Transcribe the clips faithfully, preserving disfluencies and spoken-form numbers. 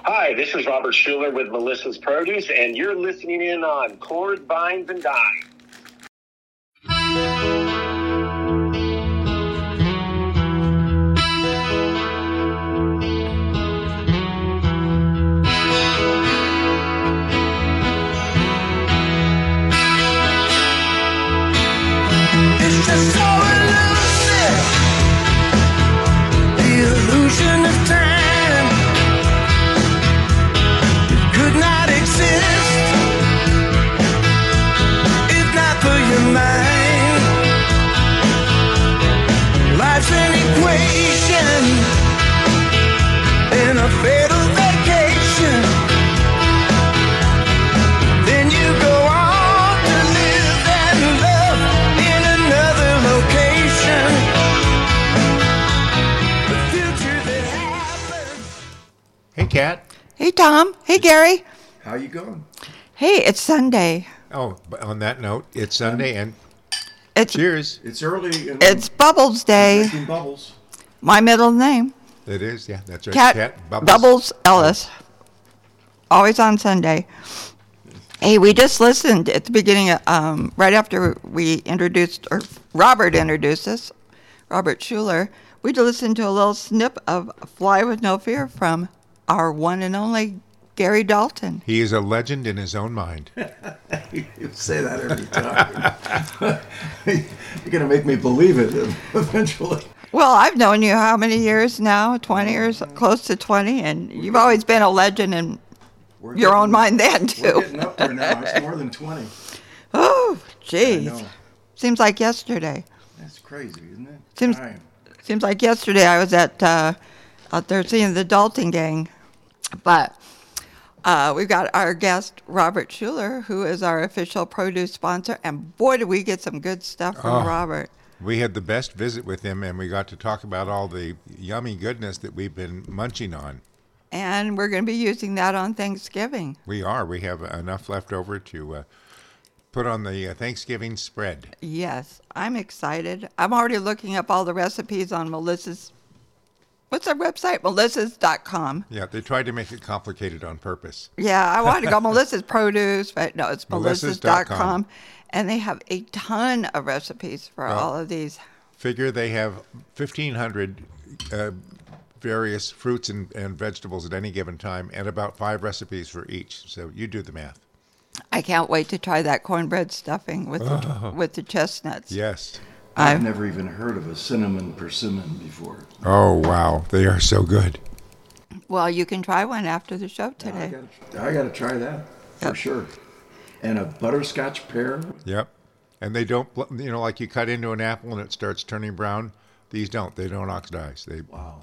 Hi, this is Robert Schuler with Melissa's Produce, and you're listening in on Chords, Vines, and Dimes. It's just so elusive, the illusion of time. It could not exist if not for your mind. Life's an equation in a fatal vacation. Then you go on to live and love in another location. The future that happens. Hey, Kat. Hey, Tom. Hey, Gary. How you going? Hey, it's Sunday. Oh, but on that note, it's Sunday, and It's cheers. It's early. And it's Bubbles Day. drinking bubbles. My middle name, It is, yeah, that's right. Cat Cat Bubbles. Bubbles. Ellis. Always on Sunday. Hey, we just listened at the beginning, of, um, right after we introduced, or Robert introduced us, Robert Schuler. We just listened to a little snip of "Fly with No Fear" from our one and only Gary Dalton. He is a legend in his own mind. You say that every time. You're going to make me believe it eventually. Well, I've known you how many years now? twenty years, close to twenty, and you've always been a legend in We're your getting- own mind then, We're too. getting up there now. It's more than twenty. Oh, I geez. know. Seems like yesterday. That's crazy, isn't it? Seems- Time. Seems like yesterday I was at uh, out there seeing the Dalton gang. But uh, we've got our guest, Robert Schuler, who is our official produce sponsor. And boy, did we get some good stuff from Oh. Robert. We had the best visit with him, and we got to talk about all the yummy goodness that we've been munching on. And we're going to be using that on Thanksgiving. We are. We have enough left over to uh, put on the uh, Thanksgiving spread. Yes, I'm excited. I'm already looking up all the recipes on Melissa's, what's our website? melissas dot com. Yeah, they tried to make it complicated on purpose. Yeah, I wanted to go Melissa's Produce, but no, it's melissas dot com. melissas dot com. And they have a ton of recipes for Well, all of these. Figure they have fifteen hundred uh, various fruits and, and vegetables at any given time, and about five recipes for each. So you do the math. I can't wait to try that cornbread stuffing with the, with the chestnuts. Yes. I've I've- never even heard of a cinnamon persimmon before. Oh, wow. They are so good. Well, you can try one after the show I today. gotta, I gotta try that for Yep. sure. And a butterscotch pear. Yep. And they don't, bl- you know, like you cut into an apple and it starts turning brown. These don't. They don't oxidize. They. Wow.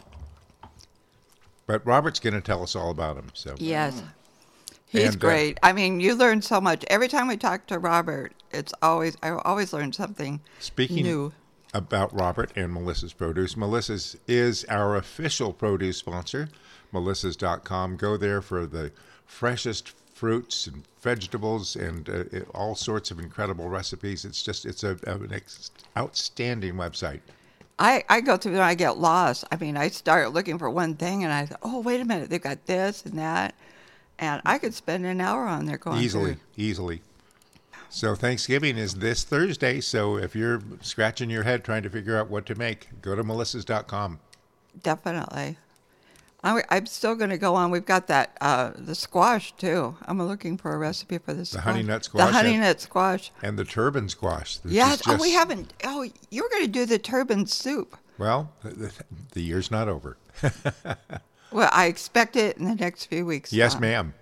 But Robert's going to tell us all about them. So. Yes. He's And, uh, great. I mean, you learn so much. Every time we talk to Robert, it's always, I always learn something Speaking new. about Robert and Melissa's Produce, Melissa's is our official produce sponsor, melissas dot com. Go there for the freshest fruits and vegetables and uh, it- all sorts of incredible recipes. It's just, it's a, an ex- outstanding website. I, I go through and I get lost. I mean, I start looking for one thing and I thought, oh, wait a minute, they've got this and that. And I could spend an hour on there going Easily, through. easily. So Thanksgiving is this Thursday. So if you're scratching your head trying to figure out what to make, go to melissas dot com. Definitely. I, I'm still going to go on. We've got that, uh, the squash too. I'm looking for a recipe for the squash. honey nut squash, The honey yeah. nut squash. And the turban squash. This Yes. is Oh, we just- haven't. Oh, you were going to do the turban soup. Well, the, the year's not over. Well, I expect it in the next few weeks. Yes, Tom. ma'am.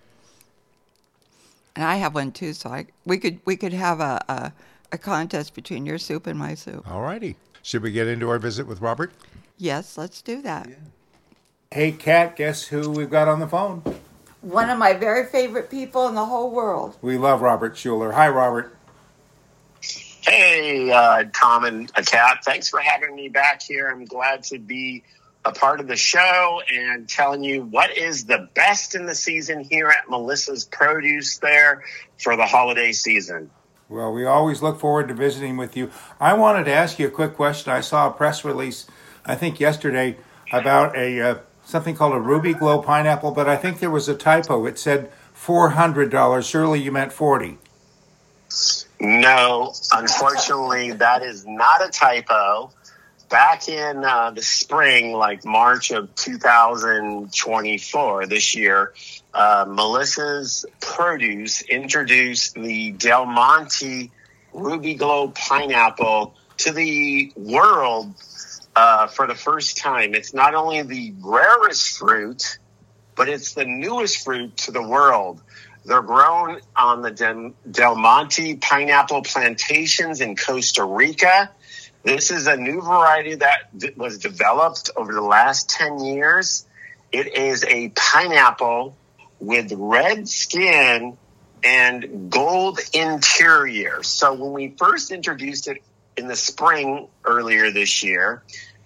And I have one too, so I we could we could have a a, a contest between your soup and my soup. All righty. Should we get into our visit with Robert? Yes, let's do that. Hey, Kat, guess who we've got on the phone? One of my very favorite people in the whole world. We love Robert Schuler. Hi, Robert. Hey, uh, Tom and uh, Kat, thanks for having me back here. I'm glad to be a part of the show and telling you what is the best in the season here at Melissa's Produce there for the holiday season. Well, we always look forward to visiting with you. I wanted to ask you a quick question. I saw a press release, I think yesterday, about a uh, something called a Ruby Glow pineapple, but I think there was a typo. It said four hundred dollars. Surely you meant forty. No, unfortunately, that is not a typo. Back in uh, the spring, like March of two thousand twenty-four, this year, uh, Melissa's Produce introduced the Del Monte Ruby Glow pineapple to the world uh, for the first time. It's not only the rarest fruit, but it's the newest fruit to the world. They're grown on the Del, Del Monte pineapple plantations in Costa Rica. This is a new variety that was developed over the last ten years. It is a pineapple with red skin and gold interior. So when we first introduced it in the spring earlier this year,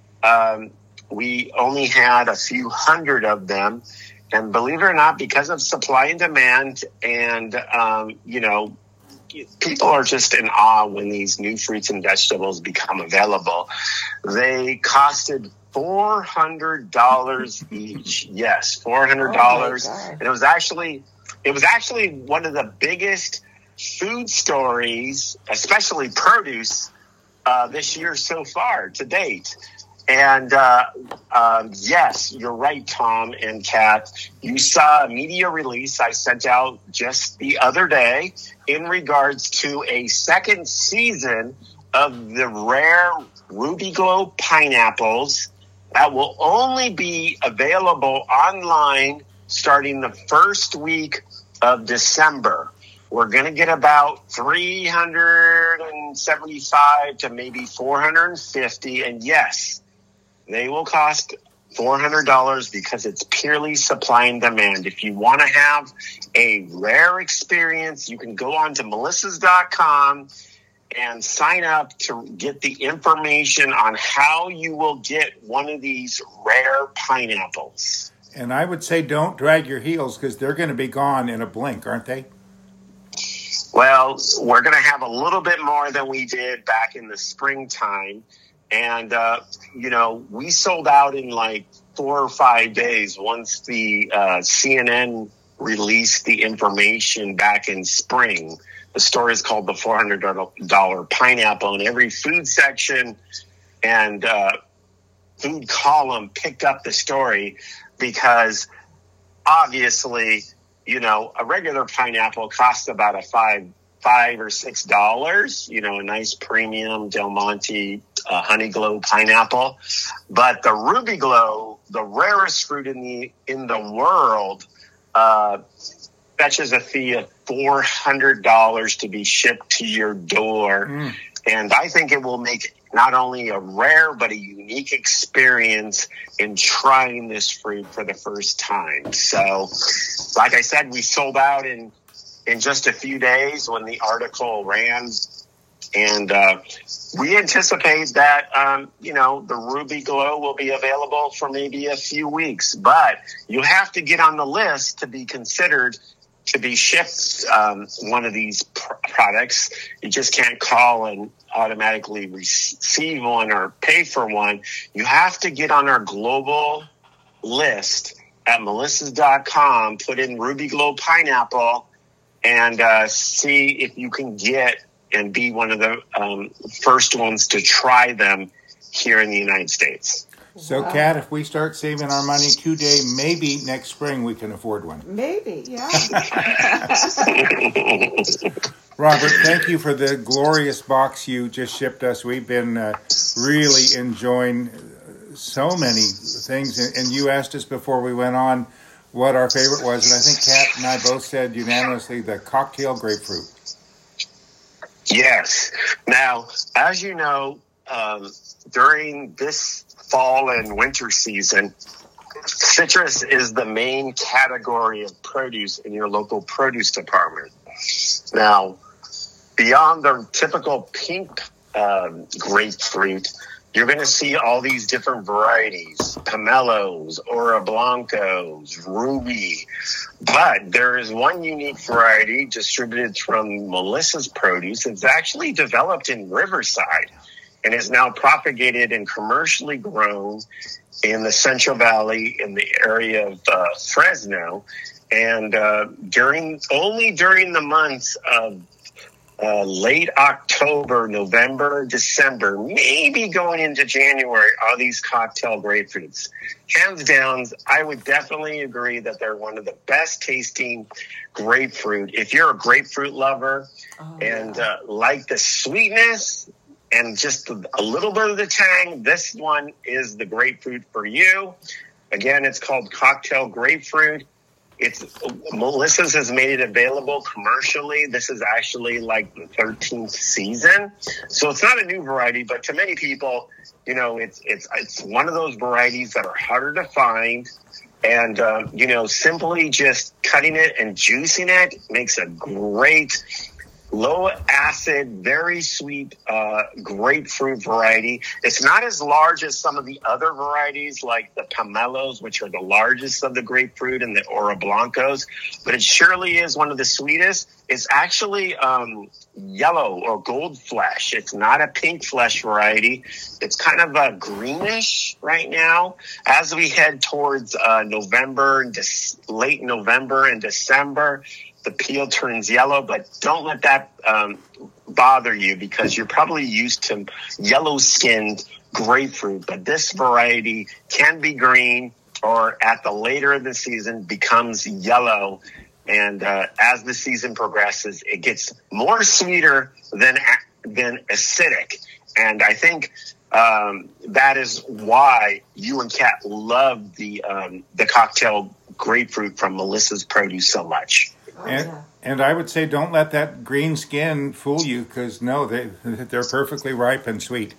um, we only had a few hundred of them. And believe it or not, because of supply and demand and, um, you know, people are just in awe when these new fruits and vegetables become available. They costed four hundred dollars each. Yes, four hundred dollars. Oh, and it was actually, it was actually one of the biggest food stories, especially produce, uh, this year so far to date. And uh, uh, yes, you're right, Tom and Kat. You saw a media release I sent out just the other day in regards to a second season of the rare Ruby Glow pineapples that will only be available online starting the first week of December. We're going to get about three hundred seventy-five to maybe four hundred fifty. And yes, they will cost four hundred dollars because it's purely supply and demand. If you want to have a rare experience, you can go on to melissas dot com and sign up to get the information on how you will get one of these rare pineapples. And I would say don't drag your heels because they're going to be gone in a blink, aren't they? Well, we're going to have a little bit more than we did back in the springtime. And, uh, you know, we sold out in like four or five days once the uh, C N N released the information back in spring. The story is called the four hundred dollars pineapple, and every food section and uh, food column picked up the story because obviously, you know, a regular pineapple costs about a five five or six dollars, you know, a nice premium Del Monte uh, Honey Glow pineapple. But the Ruby Glow, the rarest fruit in the in the world, uh, fetches a fee of four hundred dollars to be shipped to your door. Mm. And I think it will make not only a rare but a unique experience in trying this fruit for the first time. So, like I said, we sold out in in just a few days when the article ran. And uh, we anticipate that, um, you know, the Ruby Glow will be available for maybe a few weeks. But you have to get on the list to be considered to be shipped um, one of these pr- products. You just can't call and automatically receive one or pay for one. You have to get on our global list at melissas dot com, put in Ruby Glow pineapple, and uh, see if you can get and be one of the um, first ones to try them here in the United States. So, wow. Kat, if we start saving our money today, maybe next spring we can afford one. Maybe, yeah. Robert, thank you for the glorious box you just shipped us. We've been uh, really enjoying so many things. And, and you asked us before we went on what our favorite was. And I think Kat and I both said unanimously the cocktail grapefruit. Yes. Now, as you know, um, during this fall and winter season, citrus is the main category of produce in your local produce department. Now, beyond the typical pink um, grapefruit, you're going to see all these different varieties, pomelos, ora blancos, ruby. But there is one unique variety distributed from Melissa's Produce. It's actually developed in Riverside. and is now propagated and commercially grown in the Central Valley in the area of uh, Fresno. And uh, during only during the months of uh, late October, November, December, maybe going into January, are these cocktail grapefruits. Hands down, I would definitely agree that they're one of the best tasting grapefruit. If you're a grapefruit lover oh, and yeah. uh, like the sweetness and just a little bit of the tang, this one is the grapefruit for you. Again, it's called cocktail grapefruit. It's Melissa's has made it available commercially. This is actually like the thirteenth season, so it's not a new variety. But to many people, you know, it's it's it's one of those varieties that are harder to find, and uh, you know, simply just cutting it and juicing it makes a great low acid, very sweet uh, grapefruit variety. It's not as large as some of the other varieties like the pomelos, which are the largest of the grapefruit, and the Oro Blancos, but it surely is one of the sweetest. It's actually um, yellow or gold flesh. It's not a pink flesh variety. It's kind of a greenish right now. As we head towards uh, November, and de- late November and December, the peel turns yellow, but don't let that um, bother you because you're probably used to yellow-skinned grapefruit. But this variety can be green, or at the later of the season becomes yellow. And uh, as the season progresses, it gets more sweeter than than acidic. And I think um, that is why you and Kat love the um, the cocktail grapefruit from Melissa's Produce so much. And, and I would say don't let that green skin fool you, because no, they, they're perfectly ripe and sweet.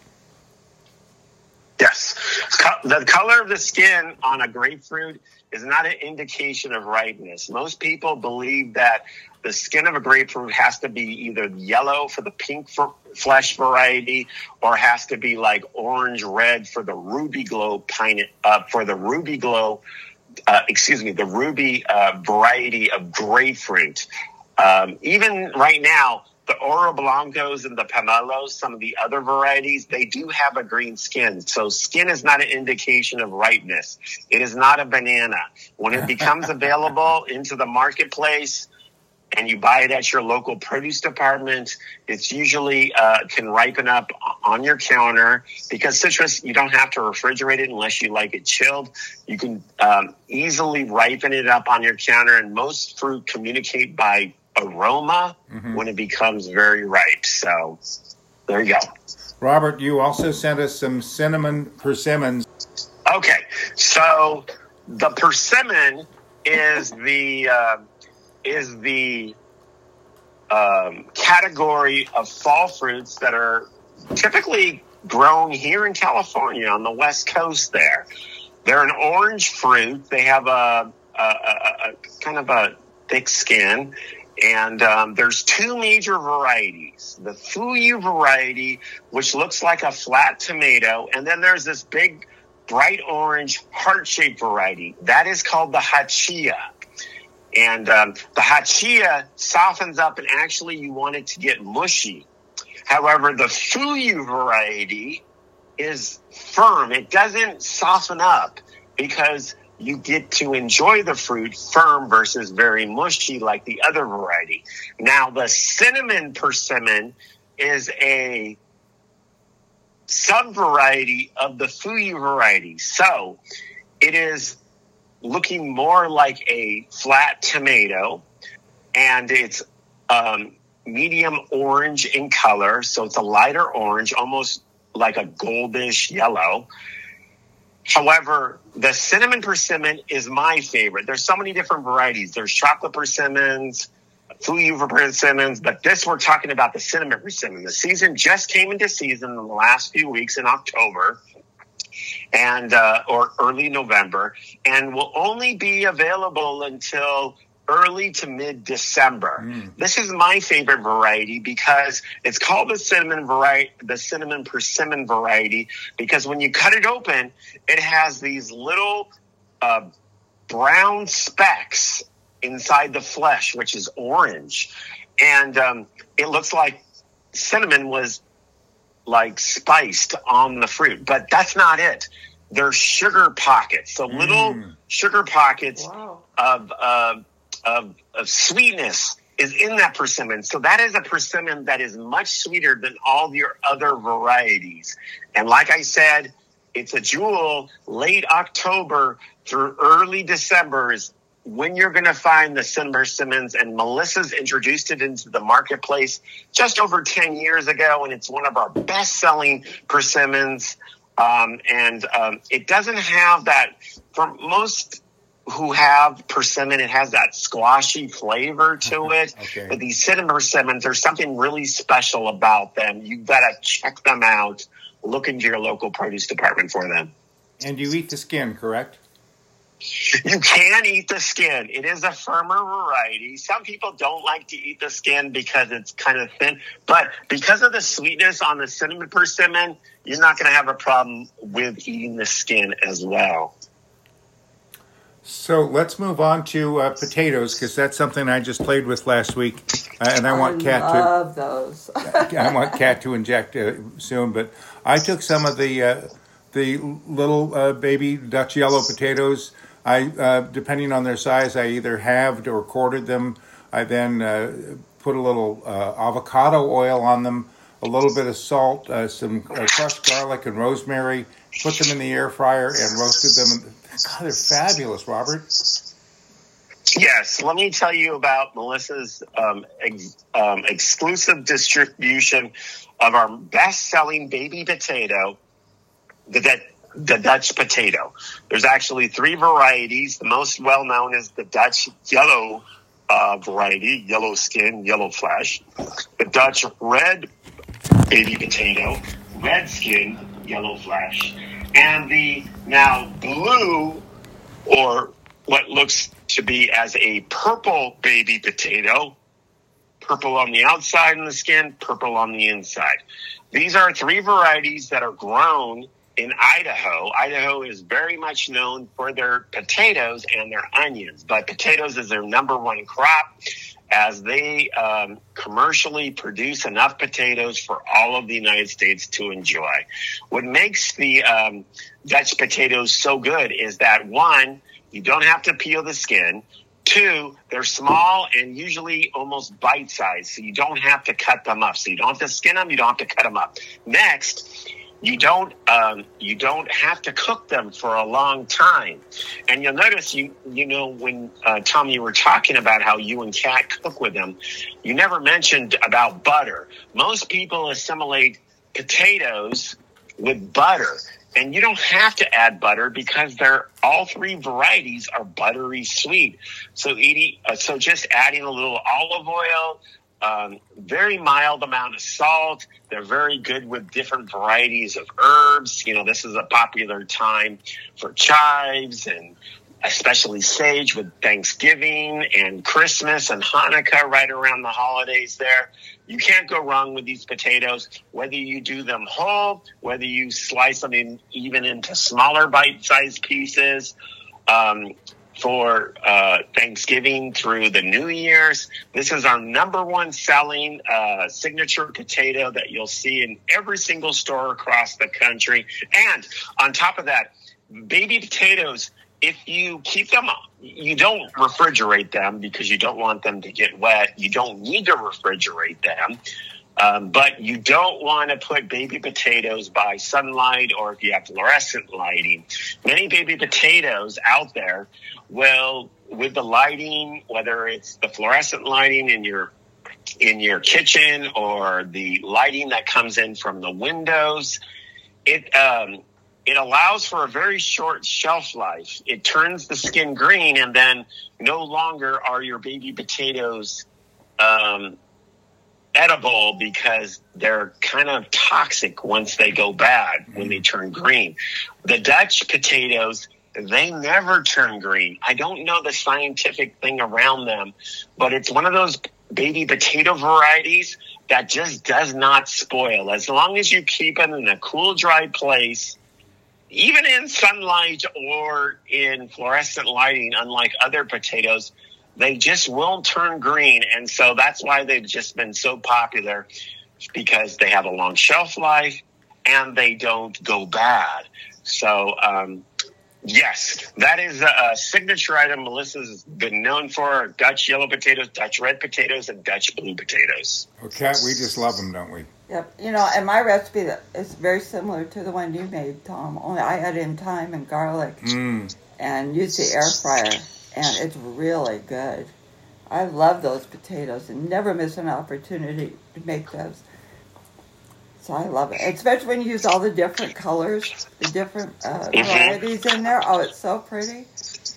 Yes. The color of the skin on a grapefruit is not an indication of ripeness. Most people believe that the skin of a grapefruit has to be either yellow for the pink flesh variety or has to be like orange red for the Ruby Glow pine, uh, for the Ruby Glow Uh, excuse me, the ruby uh, variety of grapefruit. Um, even right now, the Oro Blancos and the Pomelos, some of the other varieties, they do have a green skin. So skin is not an indication of ripeness. It is not a banana. When it becomes available into the marketplace and you buy it at your local produce department, it's usually uh, can ripen up on your counter, because citrus, you don't have to refrigerate it unless you like it chilled. You can um, easily ripen it up on your counter, and most fruit communicate by aroma mm-hmm. when it becomes very ripe. So there you go. Robert, you also sent us some cinnamon persimmons. Okay, so the persimmon is the... Uh, is the um, category of fall fruits that are typically grown here in California on the West Coast there. They're an orange fruit. They have a, a, a, a kind of a thick skin. And um, there's two major varieties. The Fuyu variety, which looks like a flat tomato. And then there's this big, bright orange, heart-shaped variety. That is called the Hachia. And um, the Hachia softens up, and actually you want it to get mushy. However, the Fuyu variety is firm. It doesn't soften up because you get to enjoy the fruit firm versus very mushy like the other variety. Now, the cinnamon persimmon is a sub-variety of the Fuyu variety. So it is looking more like a flat tomato, and it's um, medium orange in color. So it's a lighter orange, almost like a goldish yellow. However, the cinnamon persimmon is my favorite. There's so many different varieties. There's chocolate persimmons, Fuyu persimmons, but this, we're talking about the cinnamon persimmon. The season just came into season in the last few weeks in October. And uh, or early November, and will only be available until early to mid-December. Mm. This is my favorite variety because it's called the cinnamon variety, the cinnamon persimmon variety, because when you cut it open, it has these little uh, brown specks inside the flesh, which is orange, and um, it looks like cinnamon was like spiced on the fruit, but that's not it. They're sugar pockets, so little Mm. sugar pockets Wow. of, uh, of of sweetness is in that persimmon. So that is a persimmon that is much sweeter than all your other varieties. And like I said, it's a jewel. Late October through early December is when you're going to find the cinnamon persimmons, and Melissa's introduced it into the marketplace just over ten years ago, and it's one of our best-selling persimmons. Um, and um, it doesn't have that, for most who have persimmon, it has that squashy flavor to it. Okay. But these cinnamon persimmons, there's something really special about them. You've got to check them out. Look into your local produce department for them. And you eat the skin, correct? You can eat the skin. It is a firmer variety. Some people don't like to eat the skin because it's kind of thin, but because of the sweetness on the cinnamon persimmon, you're not going to have a problem with eating the skin as well. So let's move on to uh, potatoes, because that's something I just played with last week, uh, and I want Kat to love those. I want Kat to inject uh, soon. But I took some of the uh, the little uh, baby Dutch yellow potatoes. I, uh, depending on their size, I either halved or quartered them. I then uh, put a little uh, avocado oil on them, a little bit of salt, uh, some uh, crushed garlic and rosemary. Put them in the air fryer and roasted them. God, they're fabulous, Robert. Yes, let me tell you about Melissa's um, ex- um, exclusive distribution of our best-selling baby potato, the, the, the Dutch potato. There's actually three varieties. The most well-known is the Dutch yellow uh, variety, yellow skin, yellow flesh. The Dutch red baby potato, red skin, yellow flesh. And the now blue, or what looks to be as a purple baby potato, purple on the outside of the skin, purple on the inside. These are three varieties that are grown in Idaho. Idaho is very much known for their potatoes and their onions, but potatoes is their number one crop, as they um, commercially produce enough potatoes for all of the United States to enjoy. What makes the um, Dutch potatoes so good is that, one, you don't have to peel the skin. Two, they're small and usually almost bite-sized, so you don't have to cut them up. So you don't have to skin them, you don't have to cut them up. Next, you don't um, you don't have to cook them for a long time. And you'll notice, you you know, when, uh, Tom, you were talking about how you and Kat cook with them, you never mentioned about butter. Most people assimilate potatoes with butter. And you don't have to add butter because they're all three varieties are buttery sweet. So eating, uh, so just adding a little olive oil, um, very mild amount of salt. They're very good with different varieties of herbs. You know, this is a popular time for chives and especially sage with Thanksgiving and Christmas and Hanukkah right around the holidays there. You can't go wrong with these potatoes, whether you do them whole, whether you slice them in, even into smaller bite-sized pieces um, for uh, Thanksgiving through the New Year's. This is our number one selling uh, signature potato that you'll see in every single store across the country. And on top of that, baby potatoes, if you keep them, you don't refrigerate them because you don't want them to get wet. You don't need to refrigerate them, um, but you don't want to put baby potatoes by sunlight or if you have fluorescent lighting. Many baby potatoes out there will, with the lighting, whether it's the fluorescent lighting in your in your kitchen or the lighting that comes in from the windows, it um, It allows for a very short shelf life. It turns the skin green, and then no longer are your baby potatoes um, edible because they're kind of toxic once they go bad, when they turn green. The Dutch potatoes, they never turn green. I don't know the scientific thing around them, but it's one of those baby potato varieties that just does not spoil. As long as you keep it in a cool, dry place, even in sunlight or in fluorescent lighting, unlike other potatoes, they just won't turn green. And so that's why they've just been so popular. because they have a long shelf life and they don't go bad. So, um, yes, that is a, a signature item Melissa's been known for: Dutch yellow potatoes, Dutch red potatoes, and Dutch blue potatoes. Well, Kat, we just love them, don't we? Yep. You know, and my recipe is very similar to the one you made, Tom. Only I add in thyme and garlic Mm. and use the air fryer, and it's really good. I love those potatoes and never miss an opportunity to make those. So I love it, especially when you use all the different colors, the different uh, Mhm. varieties in there. Oh, it's so pretty.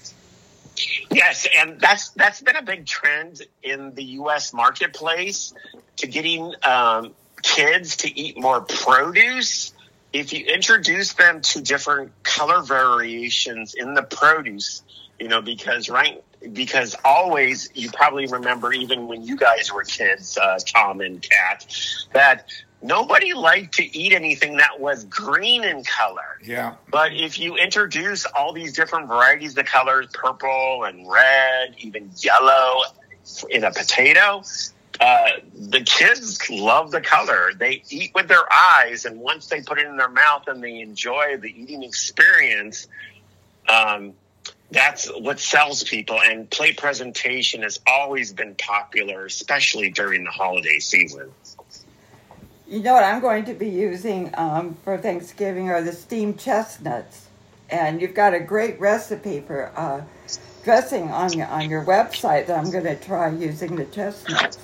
Yes, and that's that's been a big trend in the U S marketplace, to getting um, kids to eat more produce. If you introduce them to different color variations in the produce, you know, because right, because always, you probably remember, even when you guys were kids, uh, Tom and Kat, that nobody liked to eat anything that was green in color. Yeah. But if you introduce all these different varieties of colors, purple and red, even yellow in a potato, uh, the kids love the color. They eat with their eyes, and once they put it in their mouth and they enjoy the eating experience, um, that's what sells people. And plate presentation has always been popular, especially during the holiday season. You know what I'm going to be using um, for Thanksgiving are the steamed chestnuts, and you've got a great recipe for uh, dressing on your on your website that I'm going to try using the chestnuts.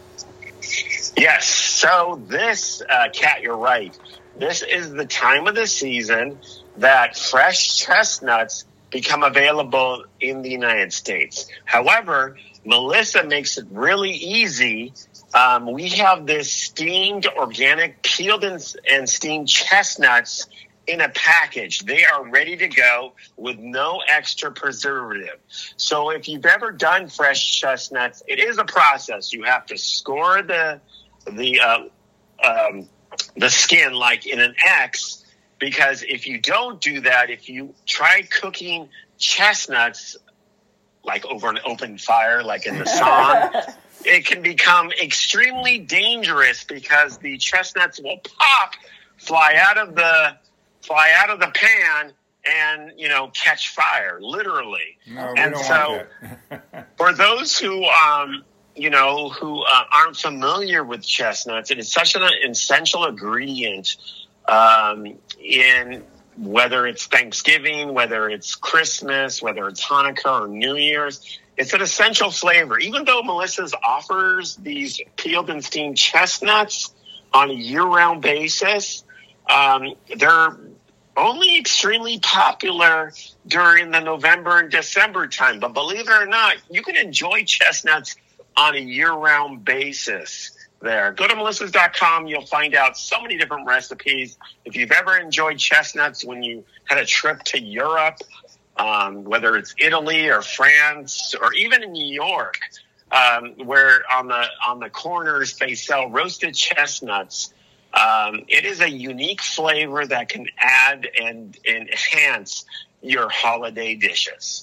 Yes. So this, uh, Kat, you're right. This is the time of the season that fresh chestnuts become available in the United States. However, Melissa makes it really easy. Um, we have this steamed, organic, peeled and, and steamed chestnuts in a package. They are ready to go with no extra preservative. So if you've ever done fresh chestnuts, it is a process. You have to score the the uh, um, the skin like in an X, because if you don't do that, if you try cooking chestnuts like over an open fire, like in the sun, it can become extremely dangerous, because the chestnuts will pop, fly out of the fly out of the pan, and you know catch fire, literally. No, we and don't so, want that. for those who um, you know who uh, aren't familiar with chestnuts, it is such an essential ingredient um, in whether it's Thanksgiving, whether it's Christmas, whether it's Hanukkah or New Year's. It's an essential flavor. Even though Melissa's offers these peeled and steamed chestnuts on a year-round basis, um, they're only extremely popular during the November and December time. But believe it or not, you can enjoy chestnuts on a year-round basis there. Go to melissas dot com. You'll find out so many different recipes. If you've ever enjoyed chestnuts when you had a trip to Europe, um, whether it's Italy or France or even in New York, um, where on the on the corners they sell roasted chestnuts, um, it is a unique flavor that can add and, and enhance your holiday dishes.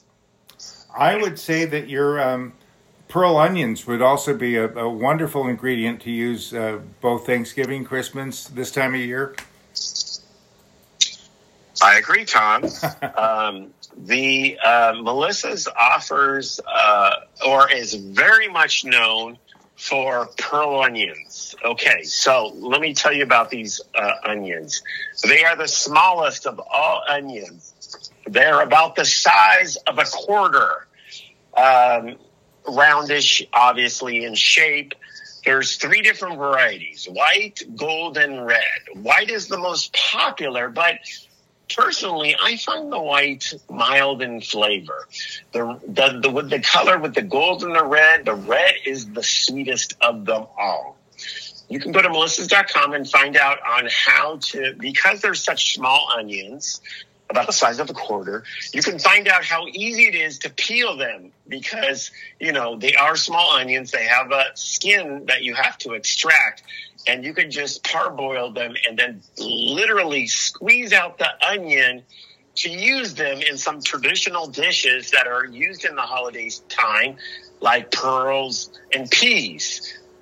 I would say that your um, pearl onions would also be a, a wonderful ingredient to use uh, both Thanksgiving, Christmas, this time of year. I agree, Tom. um, the uh, Melissa's offers uh, or is very much known for pearl onions. Okay, so let me tell you about these uh, onions. They are the smallest of all onions. They're about the size of a quarter, um, roundish, obviously, in shape. There's three different varieties: white, gold, and red. White is the most popular, but personally, I find the white mild in flavor. The, the, the, with the color, with the gold and the red, the red is the sweetest of them all. You can go to melissas dot com and find out on how to, because they're such small onions, about the size of a quarter, you can find out how easy it is to peel them, because, you know, they are small onions. They have a skin that you have to extract, and you can just parboil them and then literally squeeze out the onion to use them in some traditional dishes that are used in the holidays time, like pearls and peas.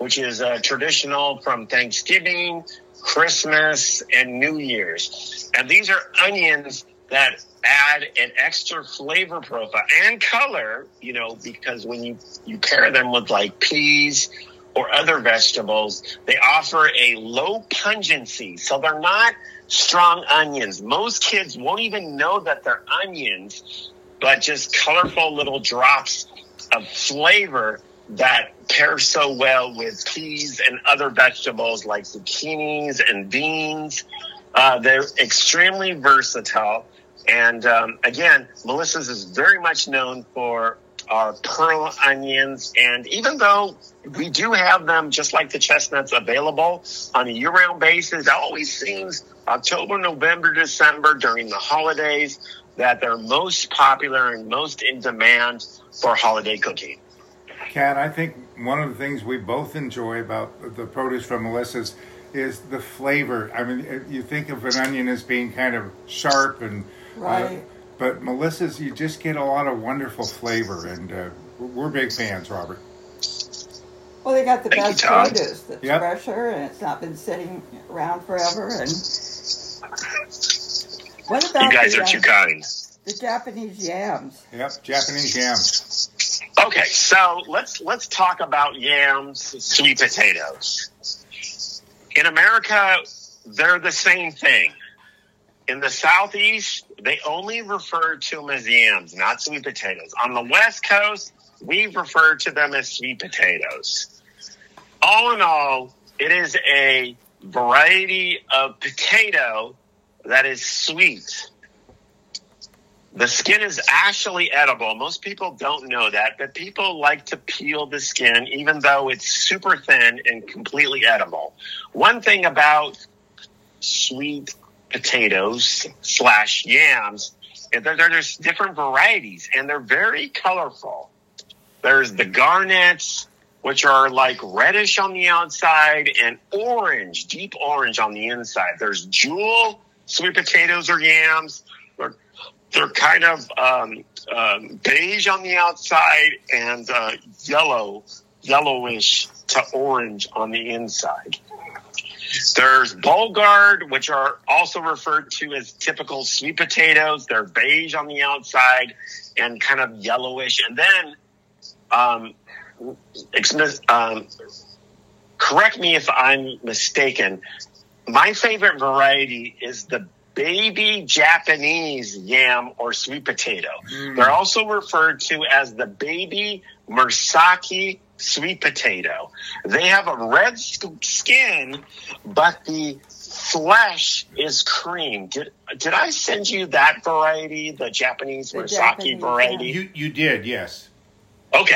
which is uh, traditional from Thanksgiving, Christmas, and New Year's. And these are onions that add an extra flavor profile and color, you know, because when you, you pair them with like peas or other vegetables, they offer a low pungency. So they're not strong onions. Most kids won't even know that they're onions, but just colorful little drops of flavor that pair so well with peas and other vegetables like zucchinis and beans. Uh, they're extremely versatile. And um, again, Melissa's is very much known for our pearl onions. And even though we do have them, just like the chestnuts, available on a year-round basis, it always seems October, November, December during the holidays that they're most popular and most in demand for holiday cooking. Kat, I think one of the things we both enjoy about the produce from Melissa's is the flavor. I mean, you think of an onion as being kind of sharp and Right. Uh, but Melissa's, you just get a lot of wonderful flavor, and uh, we're big fans, Robert. Well, they got the Thank you, best Tom. produce that's Yep. fresher and it's not been sitting around forever. And what about You guys the, are uh, too kind. the Japanese yams? Yep, Japanese yams. Okay, so let's let's talk about yams, sweet potatoes. In America, they're the same thing. In the Southeast, they only refer to them as yams, not sweet potatoes. On the West Coast, we refer to them as sweet potatoes. All in all, it is a variety of potato that is sweet. The skin is actually edible. Most people don't know that, but people like to peel the skin, even though it's super thin and completely edible. One thing about sweet potatoes slash yams, and there, there's different varieties, and they're very colorful. There's the garnets, which are like reddish on the outside and orange, deep orange on the inside. There's jewel sweet potatoes or yams. They're, they're kind of um, um, beige on the outside and uh, yellow, yellowish to orange on the inside. There's Bollgard, which are also referred to as typical sweet potatoes. They're beige on the outside and kind of yellowish. And then, um, um, correct me if I'm mistaken, my favorite variety is the baby Japanese yam or sweet potato. Mm. They're also referred to as the baby Murasaki sweet potato. They have a red skin, but the flesh is cream. Did did I send you that variety, the Japanese The Murasaki Japanese, variety? You you did, yes. Okay,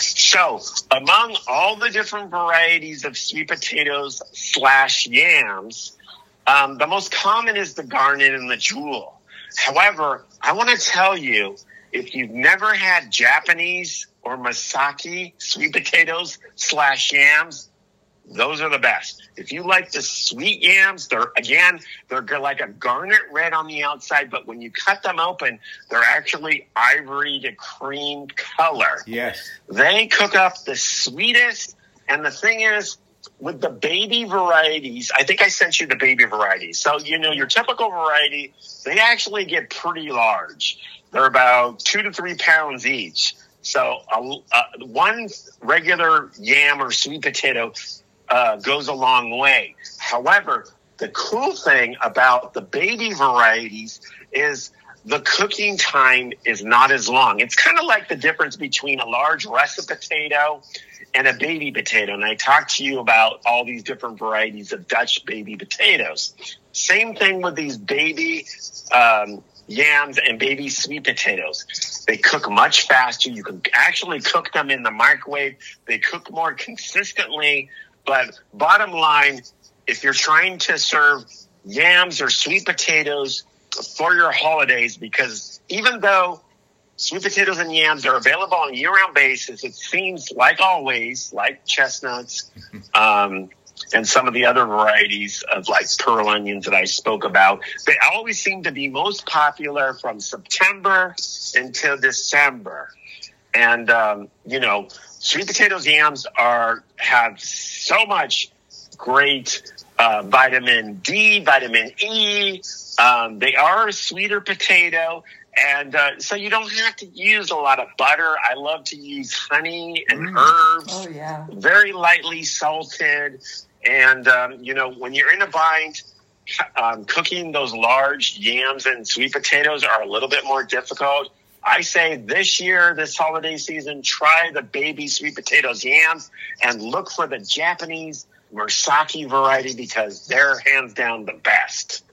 so among all the different varieties of sweet potatoes slash yams, um, the most common is the garnet and the jewel. However, I want to tell you, if you've never had Japanese or Murasaki sweet potatoes slash yams, those are the best. If you like the sweet yams, they're, again, they're like a garnet red on the outside, but when you cut them open, they're actually ivory to cream color. Yes. They cook up the sweetest, and the thing is, with the baby varieties, I think I sent you the baby varieties. So, you know, your typical variety, they actually get pretty large. They're about two to three pounds each. So uh, uh, one regular yam or sweet potato uh, goes a long way. However, the cool thing about the baby varieties is the cooking time is not as long. It's kind of like the difference between a large russet potato and a baby potato. And I talked to you about all these different varieties of Dutch baby potatoes. Same thing with these baby um, yams and baby sweet potatoes. They cook much faster. You can actually cook them in the microwave. They cook more consistently. But bottom line, if you're trying to serve yams or sweet potatoes for your holidays, because even though sweet potatoes and yams are available on a year-round basis, it seems, like always, like chestnuts um, and some of the other varieties of like pearl onions that I spoke about, they always seem to be most popular from September until December. And, um, you know, sweet potatoes, yams are have so much great uh, vitamin D, vitamin E. Um, they are a sweeter potato. And uh, so you don't have to use a lot of butter. I love to use honey and Mm. herbs. Oh, yeah. Very lightly salted. And, um, you know, when you're in a bind, um, cooking those large yams and sweet potatoes are a little bit more difficult. I say this year, this holiday season, try the baby sweet potatoes yams and look for the Japanese Murasaki variety because they're hands down the best.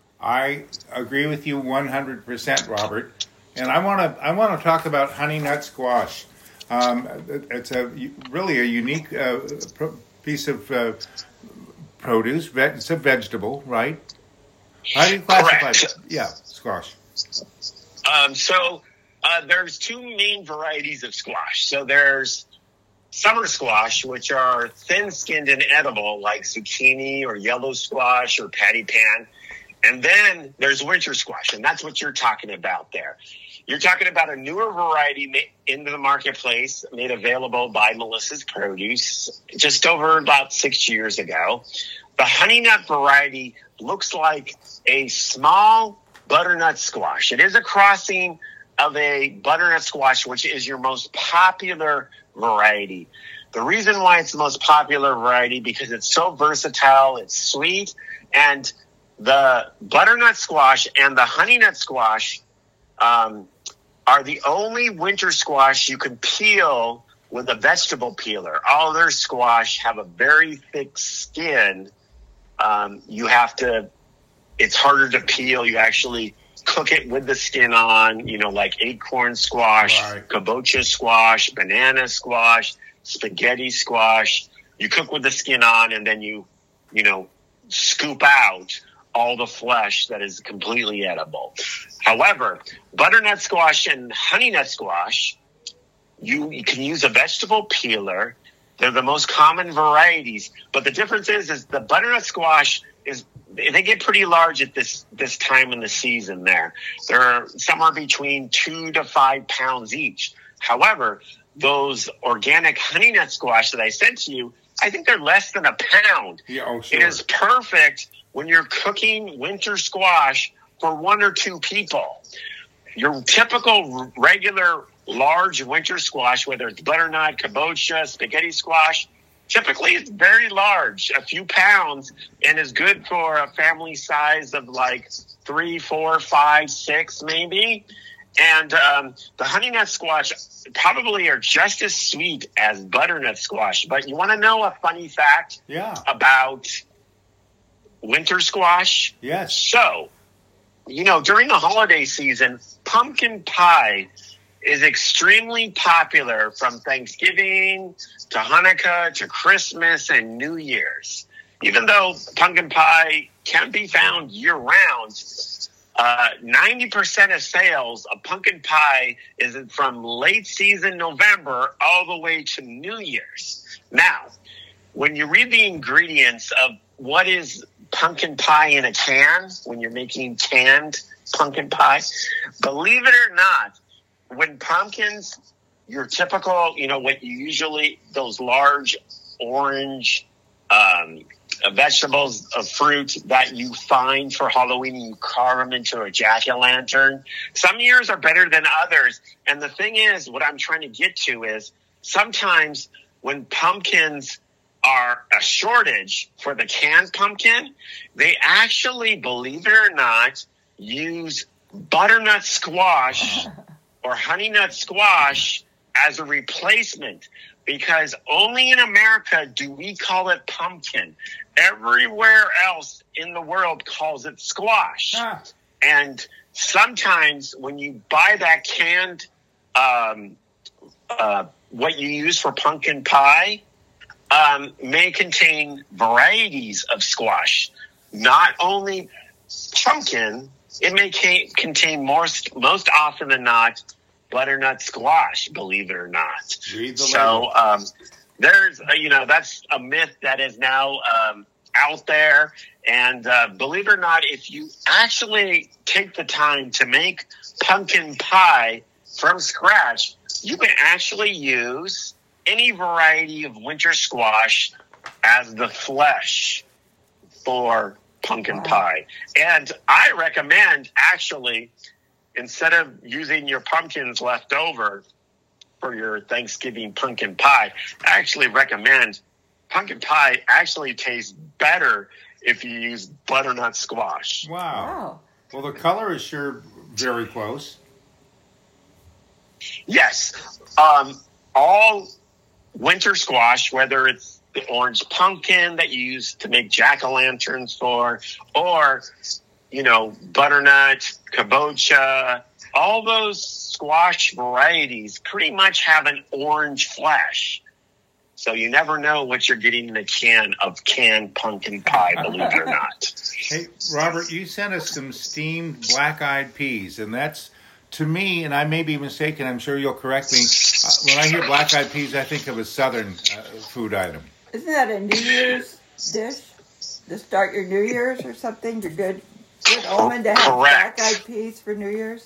I agree with you one hundred percent, Robert. And I want to I want to talk about honey nut squash. Um, it- it's a really a unique uh, pro- piece of uh, produce. Ve- It's a vegetable, right? How do you classify Correct. it? Yeah, squash. Um, so uh, there's two main varieties of squash. So there's summer squash, which are thin-skinned and edible, like zucchini or yellow squash or patty pan. And then there's winter squash, and that's what you're talking about there. You're talking about a newer variety ma- into the marketplace, made available by Melissa's Produce just over about six years ago. The honey nut variety looks like a small butternut squash. It is a crossing of a butternut squash, which is your most popular variety. The reason why it's the most popular variety because it's so versatile, it's sweet, and the butternut squash and the honey nut squash um, are the only winter squash you can peel with a vegetable peeler. All other squash have a very thick skin. Um, you have to, it's harder to peel. You actually cook it with the skin on, you know, like acorn squash, Right. kabocha squash, banana squash, spaghetti squash. You cook with the skin on and then you, you know, scoop out all the flesh that is completely edible. However, butternut squash and honey nut squash, you, you can use a vegetable peeler. They're the most common varieties, but the difference is, is the butternut squash is, they get pretty large at this, this time in the season there. They're somewhere between two to five pounds each. However, those organic honey nut squash that I sent to you, I think they're less than a pound. Yeah, oh, sure. It is perfect when you're cooking winter squash for one or two people. Your typical regular large winter squash, whether it's butternut, kabocha, spaghetti squash, typically it's very large, a few pounds, and is good for a family size of like three, four, five, six, maybe. And um, the honey nut squash probably are just as sweet as butternut squash. But you want to know a funny fact Yeah. about winter squash? Yes. So, you know, during the holiday season, pumpkin pie is extremely popular from Thanksgiving to Hanukkah to Christmas and New Year's. Even though pumpkin pie can be found year-round, uh, ninety percent of sales of pumpkin pie is from late season November all the way to New Year's. Now, when you read the ingredients of what is pumpkin pie in a can, when you're making canned pumpkin pie, believe it or not, when pumpkins, your typical, you know, what you usually, those large orange um, vegetables of fruit that you find for Halloween, and you carve them into a jack-o'-lantern. Some years are better than others. And the thing is, what I'm trying to get to is sometimes when pumpkins are a shortage for the canned pumpkin, they actually, believe it or not, use butternut squash or honey nut squash as a replacement, because only in America do we call it pumpkin. Everywhere else in the world calls it squash. Ah. And sometimes when you buy that canned, um, uh, what you use for pumpkin pie, um, may contain varieties of squash. Not only pumpkin, it may ca- contain most, most often than not, butternut squash, believe it or not. Read the So label. um, there's, uh, you know, that's a myth that is now um, out there. And uh, believe it or not, if you actually take the time to make pumpkin pie from scratch, you can actually use any variety of winter squash as the flesh for pumpkin pie. And I recommend, actually, instead of using your pumpkins left over for your Thanksgiving pumpkin pie, I actually recommend pumpkin pie actually tastes better if you use butternut squash. Wow. Wow. Well, the color is sure very close. Yes. Um, all winter squash, whether it's the orange pumpkin that you use to make jack-o'-lanterns for, or, you know, butternut, kabocha, all those squash varieties pretty much have an orange flesh. So you never know what you're getting in a can of canned pumpkin pie, believe it or not. Hey, Robert, you sent us some steamed black-eyed peas, and that's, to me, and I may be mistaken, I'm sure you'll correct me, uh, when I hear black-eyed peas, I think of a southern uh, food item. Isn't that a New Year's dish to start your New Year's or something? Your good, good omen to have Correct. black-eyed peas for New Year's?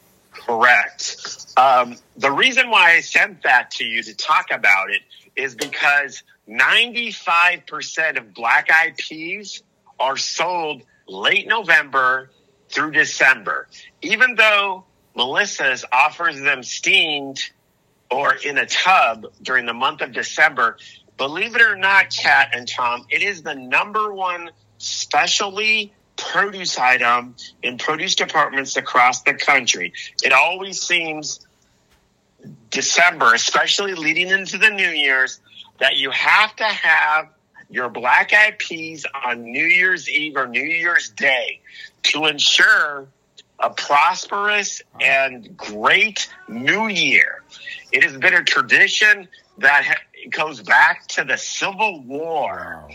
Correct. Um, the reason why I sent that to you to talk about it is because ninety-five percent of black-eyed peas are sold late November through December. Even though Melissa's offers them steamed or in a tub during the month of December, believe it or not, Kat and Tom, it is the number one specialty produce item in produce departments across the country. It always seems December, especially leading into the New Year's, that you have to have your black-eyed peas on New Year's Eve or New Year's Day to ensure a prosperous and great New Year. It has been a tradition that ha- goes back to the Civil War.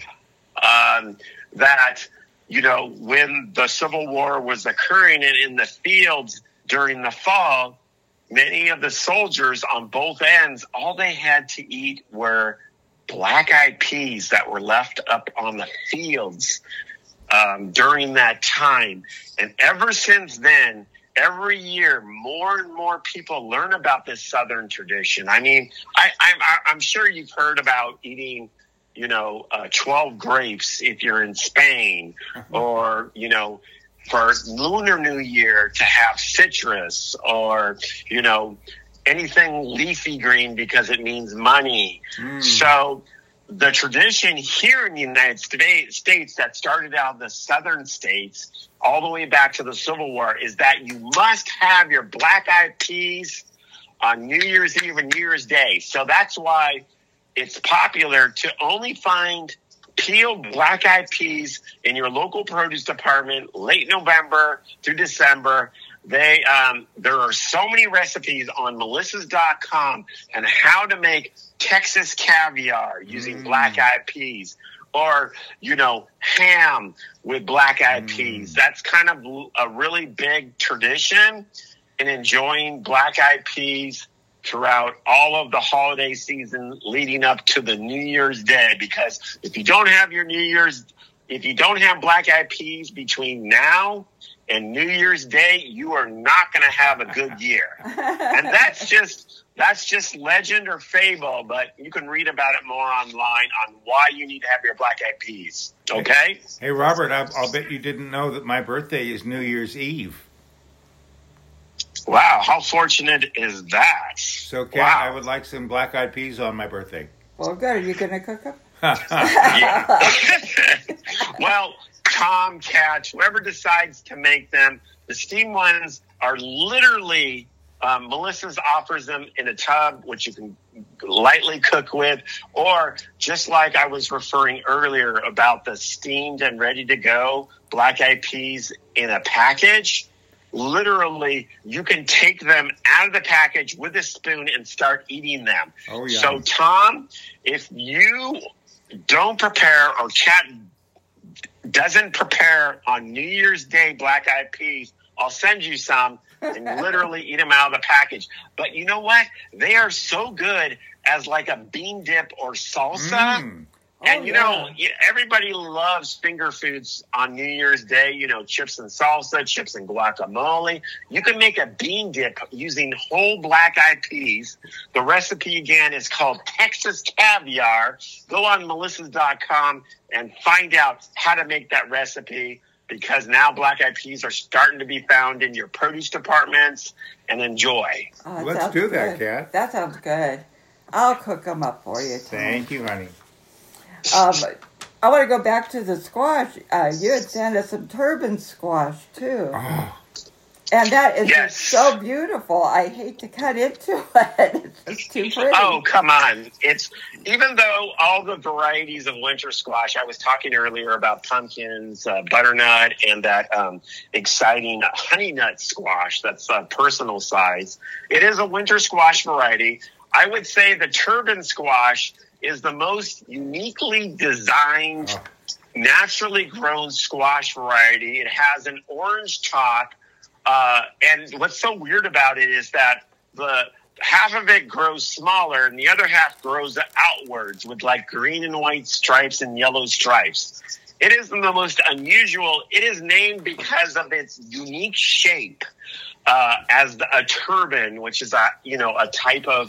Um, that, you know, when the Civil War was occurring in, in the fields during the fall, many of the soldiers on both ends, all they had to eat were black-eyed peas that were left up on the fields um, during that time. And ever since then, every year, more and more people learn about this Southern tradition. I mean, I, I'm, I'm sure you've heard about eating, you know, uh, twelve grapes if you're in Spain, or, you know, for Lunar New Year to have citrus, or, you know, anything leafy green because it means money. Mm. So the tradition here in the United States that started out in the southern states all the way back to the Civil War is that you must have your black-eyed peas on New Year's Eve and New Year's Day. So that's why it's popular to only find peeled black-eyed peas in your local produce department late November through December. They um, there are so many recipes on melissas dot com on how to make Texas caviar using mm. black-eyed peas, or, you know, ham with black-eyed mm. peas. That's kind of a really big tradition in enjoying black-eyed peas throughout all of the holiday season leading up to the New Year's Day. Because if you don't have your New Year's, if you don't have black-eyed peas between now and New Year's Day, you are not going to have a good year. And that's just that's just legend or fable, but you can read about it more online on why you need to have your black-eyed peas. Okay? Hey, Robert, I'll, I'll bet you didn't know that my birthday is New Year's Eve. Wow, how fortunate is that? So, Kat, wow. I would like some black-eyed peas on my birthday. Well, good. Are you going to cook them? Yeah. Well, Tom, Kat, whoever decides to make them, the steamed ones are literally, um, Melissa's offers them in a tub, which you can lightly cook with, or just like I was referring earlier about the steamed and ready to go black-eyed peas in a package. Literally, you can take them out of the package with a spoon and start eating them. Oh, yeah. So, Tom, if you don't prepare, or Kat doesn't prepare on New Year's Day black-eyed peas, I'll send you some and literally eat them out of the package. But you know what? They are so good as like a bean dip or salsa. Mm. And, you yeah. know, y- everybody loves finger foods on New Year's Day, you know, chips and salsa, chips and guacamole. You can make a bean dip using whole black-eyed peas. The recipe, again, is called Texas Caviar. Go on melissas dot com and find out how to make that recipe, because now black-eyed peas are starting to be found in your produce departments, and enjoy. Oh, that Let's sounds do that, good. Kat. That sounds good. I'll cook them up for you, Tom. Thank you, honey. Um, I want to go back to the squash. Uh, you had sent us some turban squash, too. Oh, And that is Yes. just so beautiful. I hate to cut into it. It's just too pretty. Oh, come on. It's even though all the varieties of winter squash, I was talking earlier about pumpkins, uh, butternut, and that um, exciting honey nut squash that's uh, personal size. It is a winter squash variety. I would say the turban squash is the most uniquely designed, Oh. naturally grown squash variety. It has an orange top. Uh, and what's so weird about it is that the half of it grows smaller and the other half grows outwards with like green and white stripes and yellow stripes. It is the most unusual. It is named because of its unique shape uh, as the, a turban, which is a you know a type of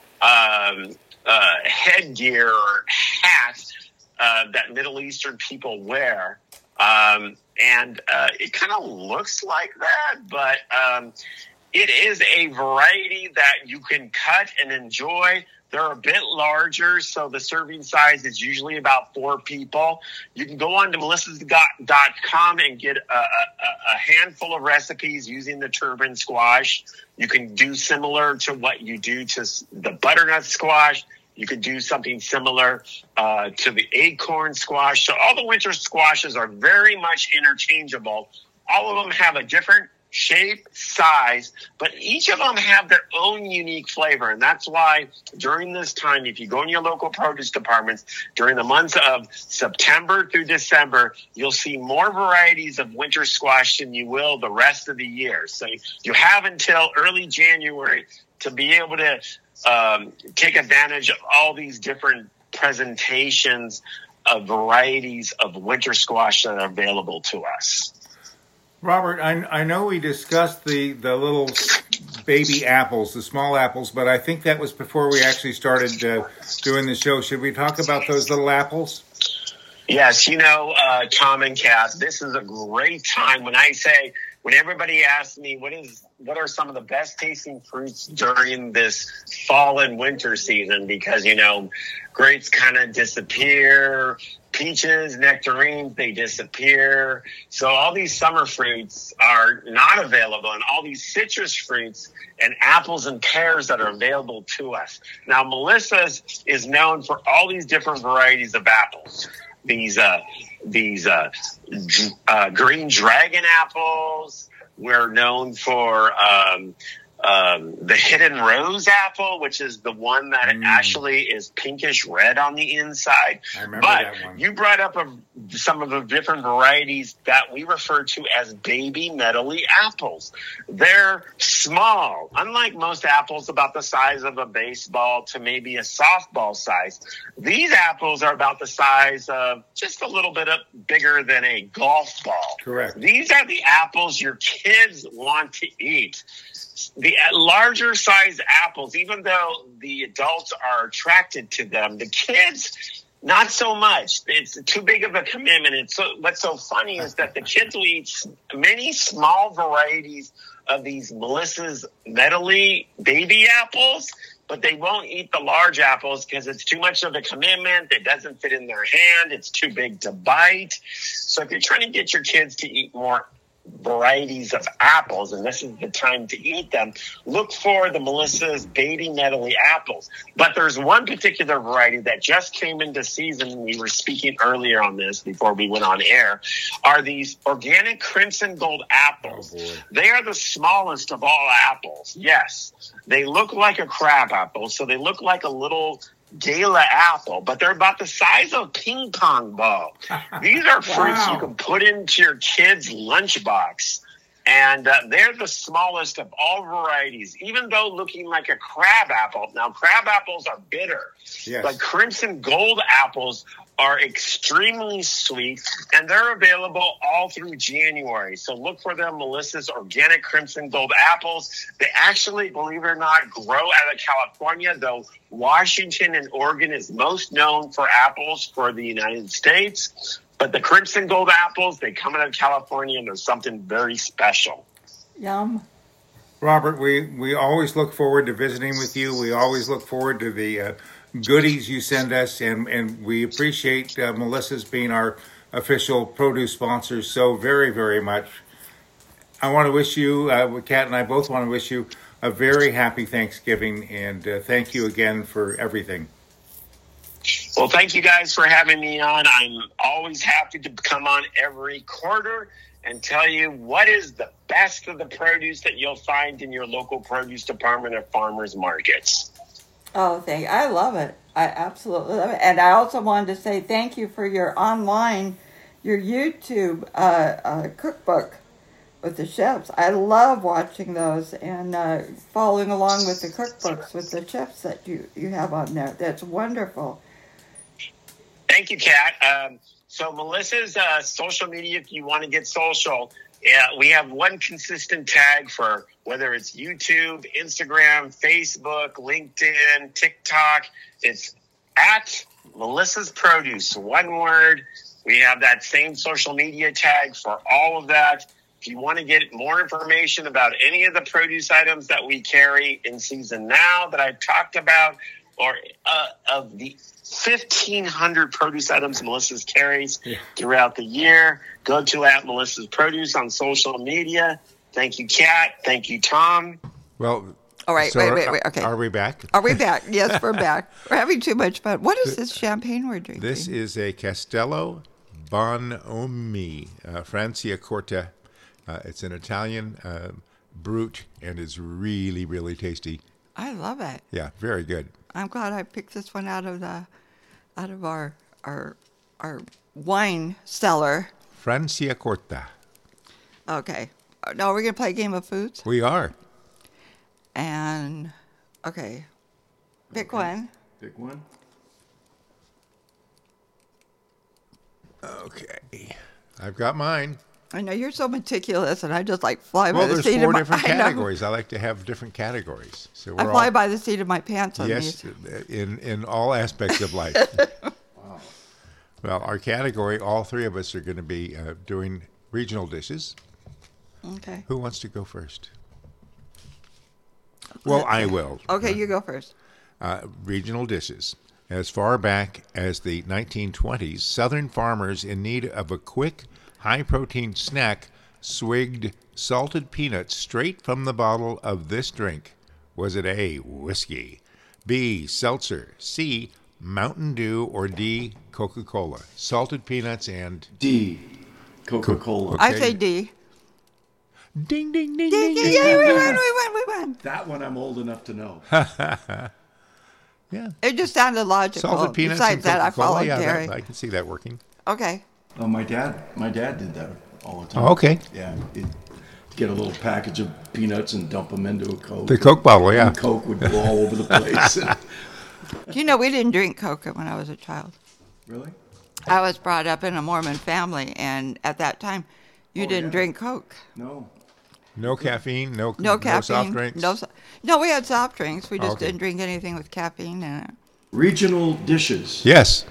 um, uh, headgear or hat uh, that Middle Eastern people wear. Um, and uh, it kind of looks like that, but um, it is a variety that you can cut and enjoy. They're a bit larger, so the serving size is usually about four people. You can go on to melissas dot com and get a, a, a handful of recipes using the turban squash. You can do similar to what you do to the butternut squash. You could do something similar uh, to the acorn squash. So all the winter squashes are very much interchangeable. All of them have a different shape, size, but each of them have their own unique flavor. And that's why during this time, if you go in your local produce departments, during the months of September through December, you'll see more varieties of winter squash than you will the rest of the year. So you have until early January to be able to Um, take advantage of all these different presentations of varieties of winter squash that are available to us. Robert, I, I know we discussed the, the little baby apples, the small apples, but I think that was before we actually started uh, doing the show. Should we talk about those little apples? Yes, you know, uh, Tom and Kath, this is a great time. When I say, when everybody asks me what is, what are some of the best tasting fruits during this fall and winter season, because, you know, grapes kind of disappear, peaches, nectarines, they disappear. So all these summer fruits are not available, and all these citrus fruits and apples and pears that are available to us. Now, Melissa's is known for all these different varieties of apples. These uh, these uh, uh, green dragon apples. We're known for um, um, the hidden rose apple, which is the one that Mm. actually is pinkish red on the inside. I remember But that one. you brought up a, some of the different varieties that we refer to as baby medley apples. They're small, unlike most apples, about the size of a baseball to maybe a softball size. These apples are about the size of just a little bit of, bigger than a golf ball. Correct. These are the apples your kids want to eat. The larger size apples, even though the adults are attracted to them, the kids, not so much. It's too big of a commitment. It's so, what's so funny is that the kids will eat many small varieties of these Melissa's medley baby apples, but they won't eat the large apples because it's too much of a commitment. It doesn't fit in their hand. It's too big to bite. So if you're trying to get your kids to eat more varieties of apples, and this is the time to eat them, look for the Melissa's baby medley apples. But there's one particular variety that just came into season. We were speaking earlier on this before we went on air, are these organic crimson gold apples. Oh, boy. They are the smallest of all apples. Yes, they look like a crab apple, so they look like a little Gala apple, but they're about the size of a ping pong ball. These are fruits Wow. you can put into your kid's lunchbox. And uh, they're the smallest of all varieties, even though looking like a crab apple. Now, crab apples are bitter, Yes. but Crimson Gold apples are extremely sweet, and they're available all through January. So look for them, Melissa's Organic Crimson Gold apples. They actually, believe it or not, grow out of California, though Washington and Oregon is most known for apples for the United States. But the Crimson Gold apples, they come out of California, and there's something very special. Yum. Robert, we, we always look forward to visiting with you. We always look forward to the uh, goodies you send us, and, and we appreciate uh, Melissa's being our official produce sponsor so very, very much. I want to wish you, uh, Kat and I both want to wish you a very happy Thanksgiving, and uh, thank you again for everything. Well, thank you guys for having me on. I'm always happy to come on every quarter and tell you what is the best of the produce that you'll find in your local produce department at farmers markets. Oh, thank I love it. I absolutely love it. And I also wanted to say thank you for your online, your YouTube uh, uh, cookbook with the chefs. I love watching those and uh, following along with the cookbooks with the chefs that you, you have on there. That's wonderful. Thank you, Kat. Um, so Melissa's uh, social media, if you want to get social, yeah, we have one consistent tag for whether it's YouTube, Instagram, Facebook, LinkedIn, TikTok. It's at Melissa's Produce, one word. We have that same social media tag for all of that. If you want to get more information about any of the produce items that we carry in season now that I've talked about, or uh, of the fifteen hundred produce items Melissa's carries Yeah. throughout the year, go to at Melissa's Produce on social media. Thank you, Kat. Thank you, Tom. Well, All right, so wait, are- wait, wait, okay. Are we back? Are we back? Yes, we're back. We're having too much fun. What is this champagne we're drinking? This is a Castello Bonhomie, uh, Franciacorta. Uh, it's an Italian uh, brut, and it's really, really tasty. I love it. Yeah, very good. I'm glad I picked this one out of the out of our our our wine cellar. Franciacorta. Okay. Now we're gonna play a game of foods. We are. And okay, pick Okay. one. Pick one. Okay. I've got mine. I know you're so meticulous, and I just like fly by Well, the there's seat four of my. different I know. categories. I like to have different categories. So I we're fly all, by the seat of my pants on yes, these. in in all aspects of life. Wow. Well, our category, all three of us are going to be uh, doing regional dishes. Okay. Who wants to go first? Well, I will. Okay, you go first. Uh, regional dishes. As far back as the nineteen twenties, Southern farmers in need of a quick, high-protein snack swigged salted peanuts straight from the bottle of this drink. Was it A, whiskey, B, seltzer, C, Mountain Dew, or D, Coca-Cola? Salted peanuts and... D. Coca-Cola. I Okay. say D. Ding, ding, ding, Yeah, ding, yeah, ding, yeah, we ding. won, we won, we won. That one I'm old enough to know. Yeah. It just sounded logical. Salted peanuts Besides and that, I Coca-Cola. followed Yeah, Gary. that, I can see that working. Okay. Oh, my dad. My dad did that all the time. Oh, okay. Yeah. He'd get a little package of peanuts and dump them into a Coke. The Coke bottle, yeah. And Coke would go all over the place. Do you know we didn't drink Coke when I was a child? Really? I was brought up in a Mormon family, and at that time, you Oh, didn't yeah. drink Coke. No. No caffeine, no, No caffeine. soft drinks. No, so- no, we had soft drinks. We just Okay. didn't drink anything with caffeine in it. Regional dishes. Yes.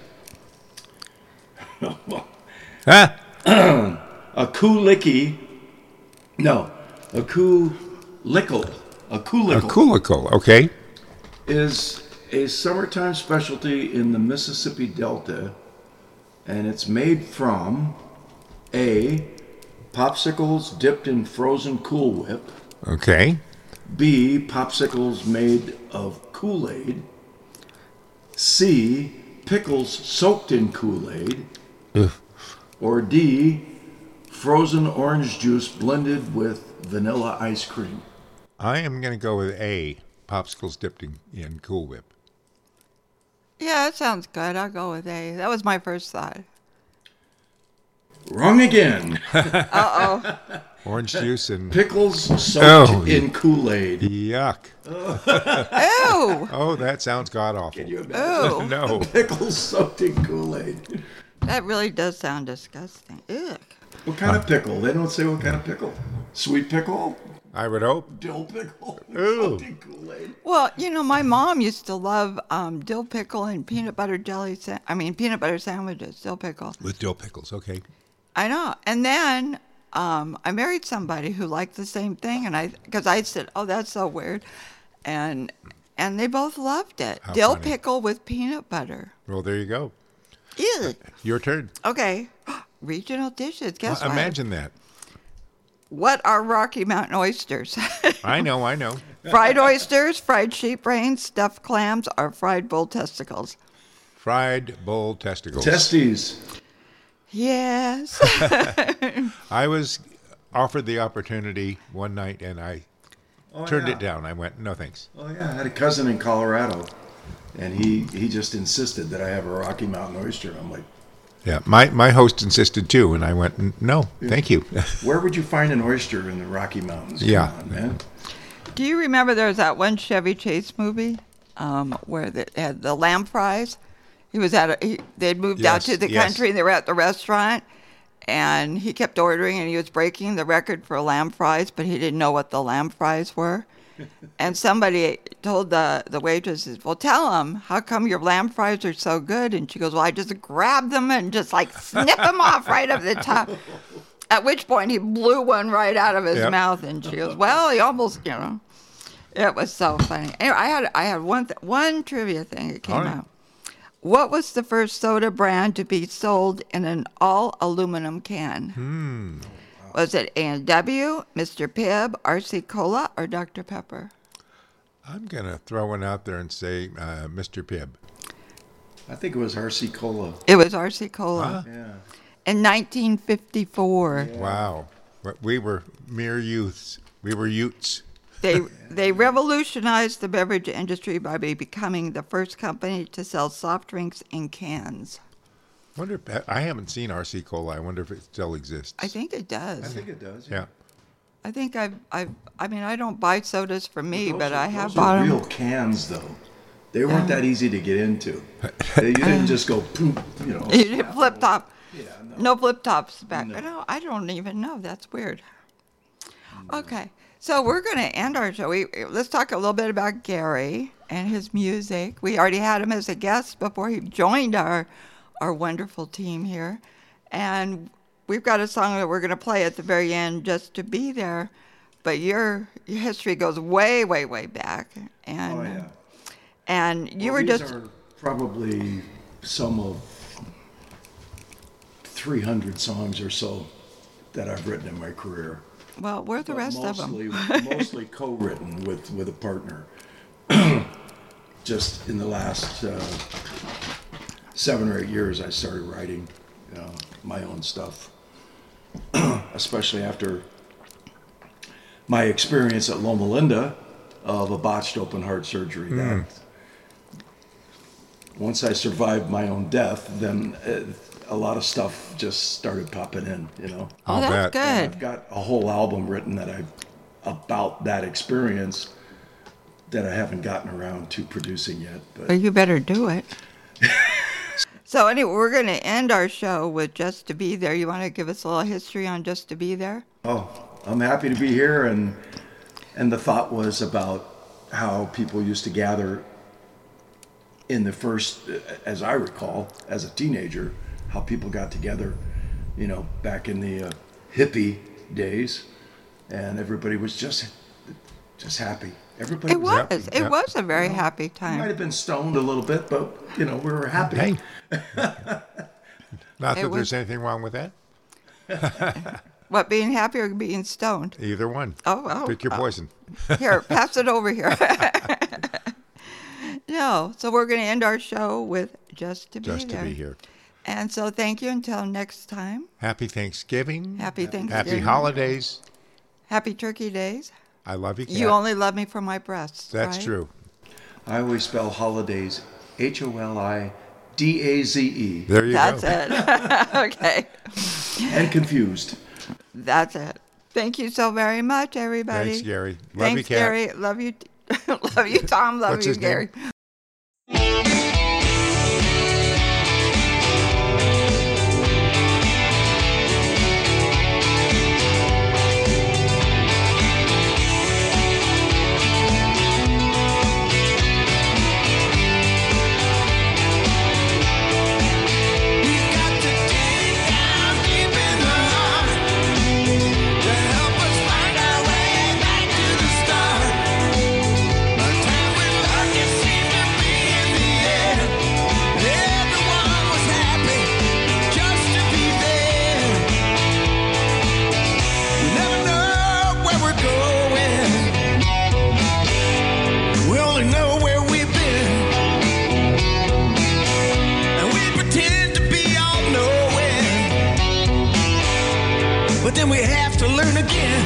Huh? A kulicki. No. A kulickle. A A kulickle Coolicle, okay. is a summertime specialty in the Mississippi Delta, and it's made from A, popsicles dipped in frozen Cool Whip, Okay. B, popsicles made of Kool-Aid, C, pickles soaked in Kool-Aid, Ugh. or D, frozen orange juice blended with vanilla ice cream. I am going to go with A, popsicles dipped in, in Cool Whip. Yeah, that sounds good. I'll go with A. That was my first thought. Wrong again. Uh-oh. Orange juice and Pickles soaked Oh. in Kool-Aid. yuck. Ew. Oh, that sounds god awful. Can you imagine? Ew. No. Pickles soaked in Kool-Aid. That really does sound disgusting. Ew. What kind of pickle? They don't say what kind of pickle. Sweet pickle? I would hope. Dill pickle? Ooh. Soaked in Kool-Aid. Well, you know, my mom used to love um, dill pickle and peanut butter jelly. Sa- I mean, peanut butter sandwiches, dill pickle. With dill pickles, okay. I know. And then um, I married somebody who liked the same thing, and I because I said, "Oh, that's so weird," and and they both loved it. How Dill funny. pickle with peanut butter. Well, there you go. Ew. Your turn. Okay. Regional dishes. Guess Well, what? imagine that. What are Rocky Mountain oysters? I know, I know. Fried oysters, fried sheep brains, stuffed clams, or fried bull testicles? Fried bull testicles. Testes. Yes. I was offered the opportunity one night and I Oh, turned yeah. it down. I went, no thanks. Oh, yeah. I had a cousin in Colorado, and he, he just insisted that I have a Rocky Mountain oyster. I'm like, Yeah, my, my host insisted too, and I went, "N- no, thank you. where would you find an oyster in the Rocky Mountains? Come Yeah. on, man. Do you remember there was that one Chevy Chase movie um, where they had the lamb fries? He was at a, he, they'd moved out Yes, to the yes. country and they were at the restaurant and he kept ordering and he was breaking the record for lamb fries, but he didn't know what the lamb fries were. And somebody told the, the waitress, well, tell him, how come your lamb fries are so good? And she goes, well, I just grabbed them and just like snip them off right up the top. At which point he blew one right out of his Yep. mouth, and she goes, "Well, he almost, you know." It was so funny. Anyway, I had I had one th- one trivia thing that came All right. out. What was the first soda brand to be sold in an all aluminum can? Hmm. Was it A and W, Mister Pibb, R C Cola, or Doctor Pepper? I'm going to throw one out there and say uh, Mister Pibb. I think it was R C Cola. It was R C Cola Yeah. in nineteen fifty-four. Wow. But we were mere youths. We were utes. They they revolutionized the beverage industry by be- becoming the first company to sell soft drinks in cans. Wonder if, I haven't seen R C Cola. I wonder if it still exists. I think it does. I think it does. Yeah. I think I've, I've, I mean, I don't buy sodas for me, Those but are- I have those bought are real them. cans, though. They weren't Yeah. that easy to get into. They- you didn't just go, poof, you know. You did flip top. Yeah, No flip tops back. No. No, I don't even know. That's weird. Okay, so we're going to end our show. We, let's talk a little bit about Gary and his music. We already had him as a guest before he joined our our wonderful team here, and we've got a song that we're going to play at the very end, "Just to Be There." But your your history goes way, way, way back, and Oh, yeah. and you Well, were these just are probably some of three hundred songs or so that I've written in my career. well. Where's the But rest of mostly, them? mostly co-written with, with a partner. Just in the last uh, seven or eight years, I started writing uh, my own stuff, especially after my experience at Loma Linda of a botched open heart surgery. That once I survived my own death, then uh, a lot of stuff just started popping in, you know. I'll Well, that's bet. And good. I've got a whole album written that I about that experience that I haven't gotten around to producing yet. Well, But you better do it. So anyway, we're going to end our show with "Just to Be There." You want to give us a little history on "Just to Be There"? oh, I'm happy to be here, and and the thought was about how people used to gather in the first, as I recall, as a teenager, how people got together, you know, back in the uh, hippie days, and everybody was just just happy. Everybody It was was. happy. It yeah. was a very happy Might time. have been stoned a little bit, but you know, we were happy. Hey. Not It that was- there's anything wrong with that. What, being happy or being stoned? Either one. Oh, oh. Pick your oh. poison. Here, pass it over here. No, so we're going to end our show with "Just to Be Just There." to be here. And so thank you until next time. Happy Thanksgiving. Happy Thanksgiving. Happy holidays. Happy Turkey Days. I love you, Kat. You only love me for my breasts. That's right? true. I always spell holidays H O L I D A Z E. There you That's go. it. Okay. And confused. That's it. Thank you so very much, everybody. Thanks, Gary. Love Thanks, you, Kat. Gary. Love you. Love you, Tom. Love What's you, his name? Gary. We've got to dig down deep in the heart to help us find our way back to the start. A time when love just seemed to be in the air. Everyone was happy just to be there. We never know where we're going. We only know where we've been. And we pretend to be all knowing, but then we have to learn again.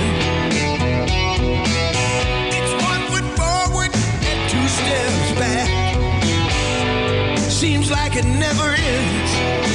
It's one foot forward and two steps back. Seems like it never ends.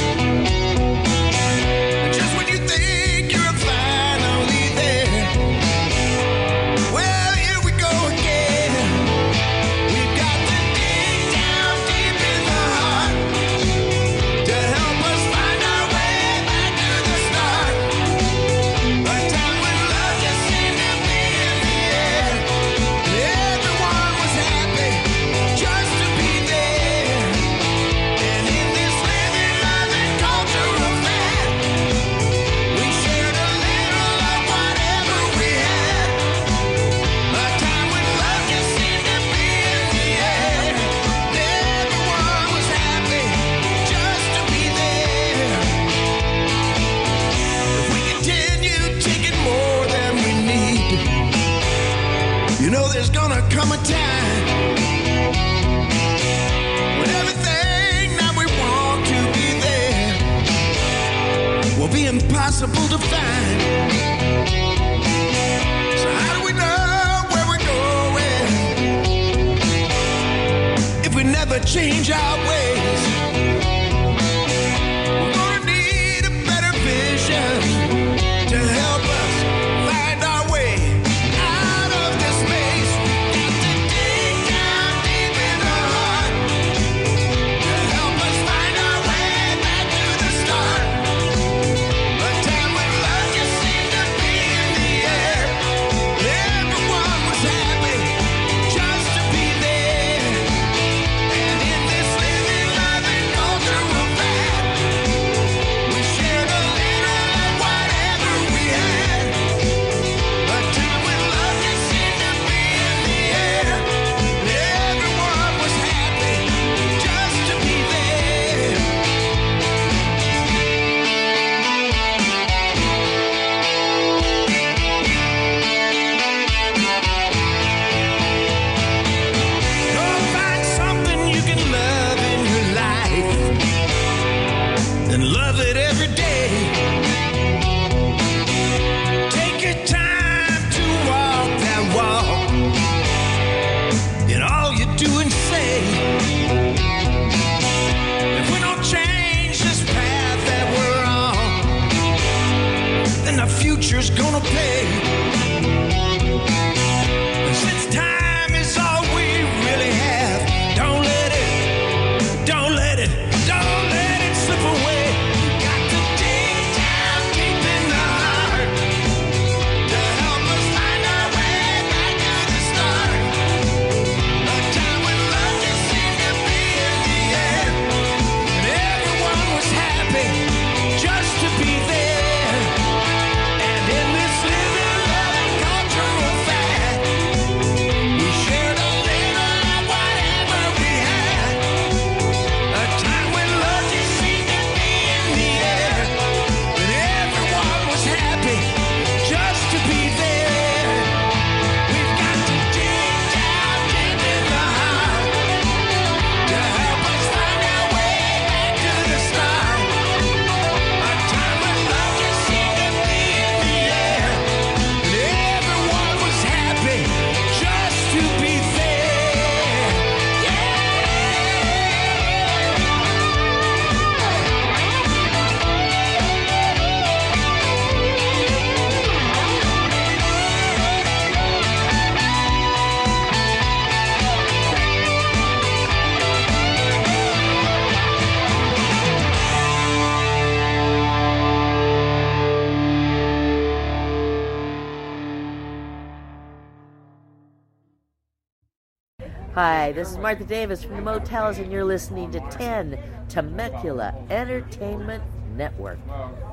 Just when you think you're finally there, well, here we go again. We've got to dig down deep in the heart to help us find our way back to the start. A time when love just seemed to be in the air. Everyone was happy just to be there. And in this living, loving culture of man, we shared a little of whatever we had. A time when love just seemed to be in the air. Everyone was happy just to be there. If we continue taking more than we need, you know there's gonna come a time when everything that we want to be there will be impossible to find. So how do we know where we're going if we never change our ways? We're gonna need a better vision to help us find our way out of this space. Got to dig down deep in the heart to help us find our way back to the start. A time when love just seemed to be in the air. Everyone was happy just to be there. And in this living Hi, this is Martha Davis from the Motels, and you're listening to ten Temecula Entertainment Network.